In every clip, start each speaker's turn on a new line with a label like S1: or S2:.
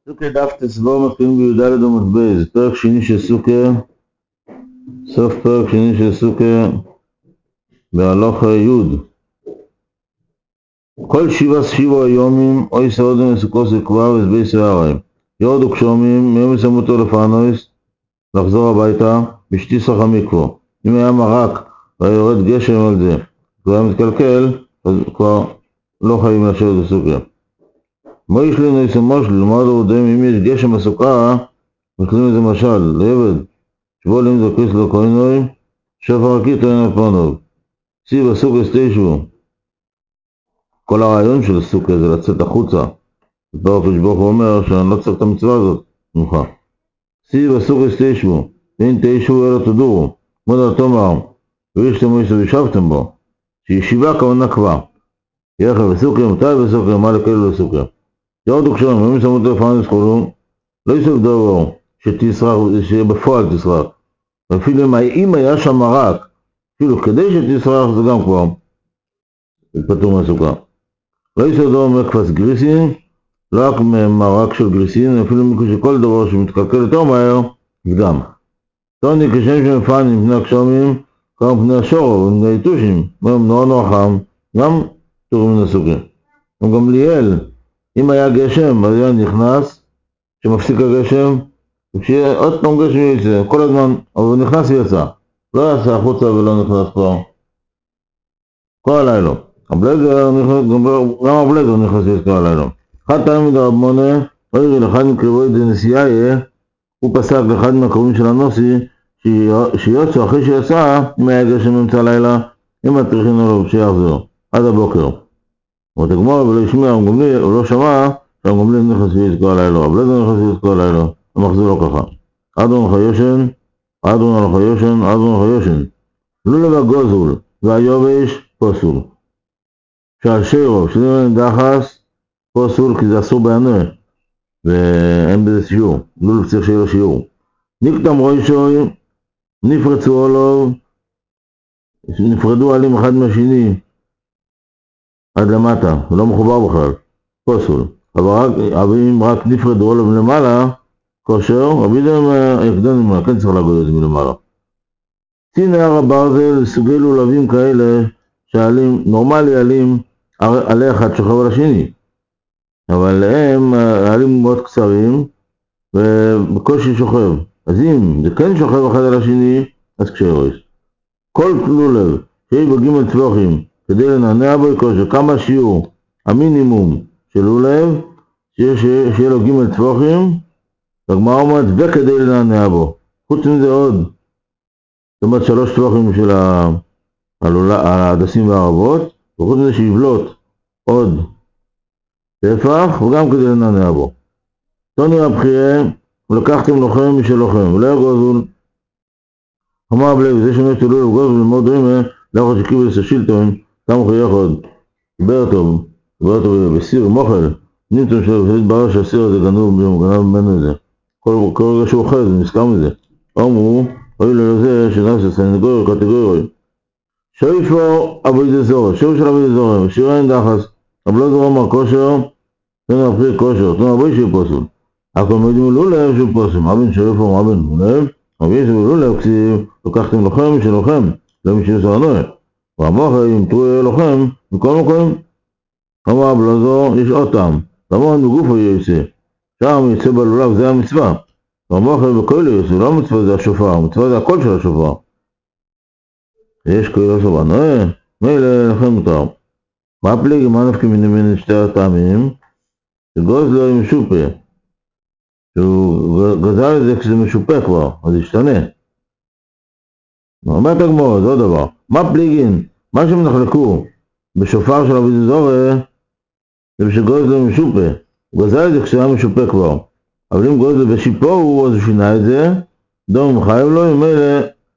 S1: סוכה דף תסבור מתחילים בי"ד עמוד ב', פרק שני של סוכה, סוף פרק שני של סוכה בהלכה י'. כל שבעה יומים אוי סעודם לסוכו סקווה וסבי שעריים יורדו קשומים מיום יסמותו לפרנויס לחזור הביתה בשטיסח המקווה. אם היה מרק והיה יורד גשם על זה והוא היה מתקלקל, אז כבר לא חייבים לשבת בסוכה. מויש לי נויסה מושל, למד עודם, אם יש גשם בסוכה, מקדים איזה משל, לעבד, שבו לימד הכריס לו כהנוי, שפר הקיטו אין הפונוב. צי בסוכה סטיישו. כל הרעיון של הסוכה זה לצאת החוצה. ברוך השבוך הוא אומר שאני לא צריך את המצווה הזאת ממך. צי בסוכה סטיישו, ואין תיישו אלא תדורו, מודה תאמר, וישתם מויסה וישבתם בו, שישיבה כוונה כבר. יחד בסוכה, מתי בסוכה, מה לכאלו בסוכה. יורדו קשום, אם שמו טלפון לסכולו, לא יסוף דבר שתסרח, שבפועל תסרח. אפילו אם היה שם מרק, אפילו כדי שתסרח זה גם כבר פטור מהסוכה. לא יסוף דבר מקפס גריסין, לא רק מרק של גריסין, אפילו שכל דבר שמתקלקל יותר מהר, גם. תוני כשם שמפנים פני הקשומים, גם פני השור ופני היתושים, והם נורא חם, גם פטור מן הסוכה. גם ליאל, אם היה גשם, אז היה נכנס, שמפסיק הגשם, וכשיהיה עוד פעם גשם יצא, כל הזמן, אבל הוא נכנס ויצא. לא יצא החוצה ולא נכנס כבר. כל הלילה. הבלזר נכנס, גם הבלזר נכנס ויצא כל הלילה. אחד תלמיד הרב מונה, לא יראה לאחד מקרבו את זה נסיעה יהיה, הוא פסק לאחד מהקרובים של הנוסי, שיוצא אחרי שיצא, אם היה גשם אמצע הלילה, אם התריכין לו שיחזור, עד הבוקר. ותגמור ולא ישמע, הוא לא שמע, שהרב גמליאל נכנס ויצא כל הלילה, הבלזר נכנס ויצא כל הלילה, המחזור לא ככה. אדון חיושן, אדון חיושן. לולב הגוזול והיובש פוסול. שעל שירו, שזה דחס, פוסול, כי זה אסור בענה, ואין בזה שיעור. לולב צריך שיהיה לו שיעור. נקדם רוישוי, נפרצו עולוב, נפרדו עלים אחד מהשני, עד למטה, הוא לא מחובר בכלל, פוסול. אבל אם רק נפרדו עולוב למעלה, כושר, רבי דם יקדנים, כן צריך להגוד את זה מלמעלה. צין הר הברזל, סוגי לולבים כאלה, שעלים, נורמלי עלים, עלי אחד שוכב על השני. אבל הם עלים מאוד קצרים, ובקושי שוכב. אז אם זה כן שוכב אחד על השני, אז כשהרס. כל לולב, שיש בו ג' טווחים, כדי לנענע בו כושר, כמה שיעור, המינימום של לולב, שיהיה לו ג' טווחים, הגמרא אומרת, וכדי לנענע בו. חוץ מזה עוד, זאת אומרת 3 טווחים של ההדסים והערבות, וחוץ מזה שיבלוט עוד טפח, וגם כדי לנענע בו. תוני רבחייה, ולקחתם לוחם משלוחם, ולא יגוזול. אמר בלב, זה שמש תלול וגוזול למוד רימה, לאחר שקיבל את השילטון, תמו חייך עוד. דבר טוב בסיר מוכל, נמתם שלו, ושתברר שהסיר הזה גנוב ממנו את זה. כל רגע שהוא אוכל, זה מסכם מזה. אמרו, אוי לזה שנעשה סנגוריה קטגוריה. שויפו אבוידי זורם, שוב של אבוידי זורם, שירה אין דחס, אבל לא זורם על כושר, תן להפריד כושר, תן אבוי שיהיה פוסול. הכל מודיעים לולב שהוא פוסול, מה בין שויפו, מה בין לולב? אבל יש לולב כסיב, לקחתם לוחם של לוחם, לא מי שיוסר הנועה. ואמר אם תראו לוחם, מכל מקום, אמר בלזור, יש עוד טעם, ואמר מגופו יצא, שם יצא בלולב, זה המצווה. ואמר בכל יצא, לא המצווה זה השופר, המצווה זה הקול של השופר. יש כאילו סבא, נראה, מילא לכם מותר. מה פליג אם אנפקי מן שתי הטעמים? שגוז לא עם משופה. שהוא גזל את זה כשזה משופה כבר, אז ישתנה. אומרת הגמור, זה עוד דבר. מה פליגין? מה שמנחלקו בשופר של אבידי זורי, זה שגוז לא עם משופה. הוא גזל את זה כשזה היה משופה כבר. אבל אם גוז לא בשיפו, אז הוא שינה את זה, דום חייב לו, עם מילא,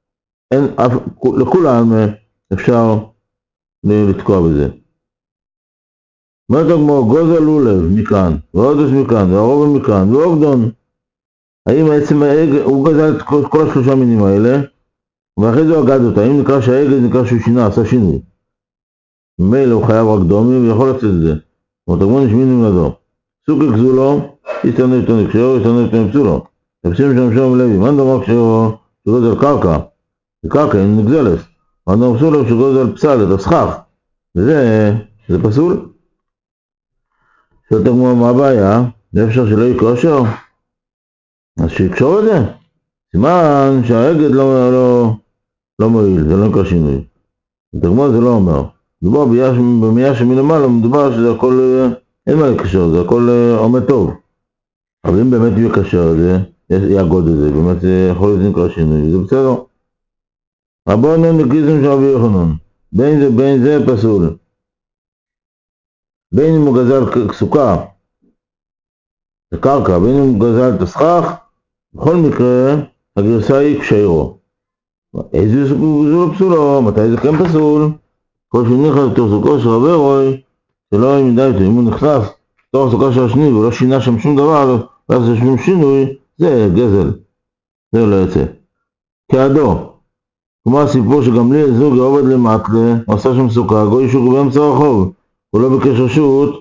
S1: לכולם אפשר לתקוע בזה. אומרת הגמור, גוזל לולב מכאן, ועודס מכאן, והרובל מכאן, ועובדון. האם בעצם הוא גזל את כל השלושה מינים האלה, ואחרי זה הוא אגד אותה. אם נקרא שהאגד נקרא שהוא שינה, עשה שינוי. ממילא הוא חייב רק דומי, ויכול לצאת את זה. אומרת הגמור נשמינים לדו. סוכי גזולו, יתנו כשרו, יתנו פסולו. תפסים שם שום לוי, מה נדמה כשרו שגוזל קרקע? זה קרקע, היא נגזלת. מה נדמה פסולו שגוזל פסלת, הסכך. זה פסול. שואלת הגמרא מה הבעיה? זה אפשר שלא יקרושר? אז שיקשור את זה. סימן שהאגד לא מועיל, זה לא נקרא שינוי. את הגמרא זה לא אומר. מדובר במייה שמלמעלה, מדובר שזה הכל, אין מה לקשר, זה הכל עומד טוב. אבל אם באמת יהיה קשר את זה, יאגוד את זה, באמת זה יכול להיות נקרא שינוי, זה בסדר. רבנן נקיסים של רבי יוחנן, בין זה פסול. בין אם הוא גזל סוכה, זה קרקע, בין אם הוא גזל את הסכך, בכל מקרה הגרסה היא כשרו. איזה סוכה זה לא פסולו? מתי זה כן פסול? כל שנכנס לתוך סוכו של רבי רוי, שלא ימידה איתו, אם הוא נכנס לתוך סוכה של השני והוא לא שינה שם שום דבר, ואז זה שום שינוי, זה גזל, זה לא יוצא. כעדו, כמו הסיפור שגמליאל זוג עובד למטלה, עשה שם סוכה, גוי שוק באמצע הרחוב, הוא לא ביקש רשות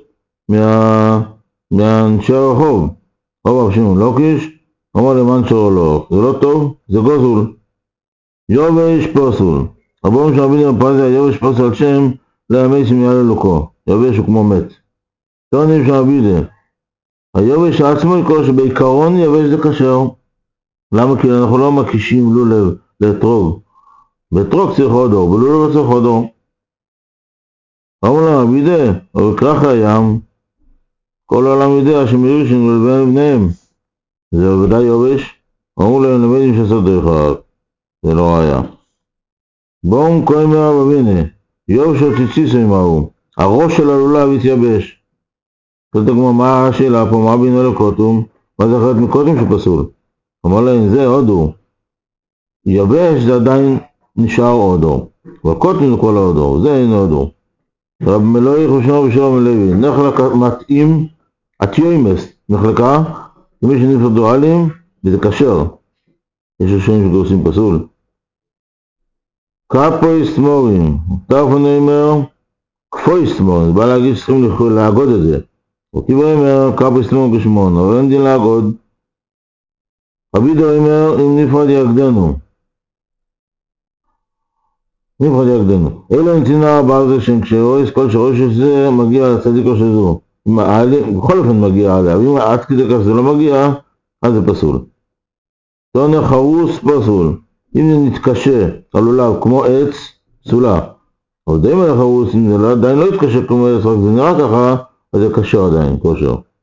S1: מאנשי הרחוב. רב שמעון לוקיש, אמר למען שורו לא, זה לא טוב, זה גוזול. יובש פוסול, רבו של רבי פזיה, יובש פוסל על שם לימי סמייה ללוקו, יובש הוא כמו מת. טוענים של רבי דה, היובש העצמו יקור שבעיקרון יובש זה כשר. למה? כי אנחנו לא מקישים לולב לאתרוג. באתרוג צריך עוד אור, ולולב לא צריך עוד אור. אמרו לה רבי דה, אבל ככה הים, כל העולם יודע שמירושין ולבן בניהם. זה בוודאי יובש. אמרו להם למדים שעשות דרך הרב. זה לא היה. בואו כהן מרב אבינה, יובש או תציסו עמהו, הראש של הלולב התייבש. זאת אומרת, מה השאלה פה, מה בינו לקוטום? מה זה אחרת מקוטום שפסול? אמר להם, זה הודו. יבש זה עדיין נשאר הודו. והקוטום זה כל ההודו, זה אין הודו. רב מלואי חושנו ושלום מלוי, נחלק מתאים, התיומס, נחלקה, למי שנפרדואלים, וזה קשר. יש ראשונים שגורסים פסול. קפוי סמורים, טרפון אומר, כפוי סמורים, זה בא להגיד שצריכים להגוד את זה. וקיבו אומר, קפוי סמורים כשמון, אבל אין דין להגוד. רבי דה אומר, אם נפרד יגדנו. נפרד יגדנו. אלו נתינה הבא זה שם כשרויס, כל שראש שזה מגיע לצדיקו שזו. בכל אופן מגיע עליה, ואם עד כדי כך זה לא מגיע, אז זה פסול. תונה חרוס פסול. אם זה נתקשה על לולב כמו עץ, פסולה. אבל די מלך חרוס, אם זה עדיין לא יתקשה כמו עץ, רק זה נראה ככה, אז זה קשה עדיין, כושר.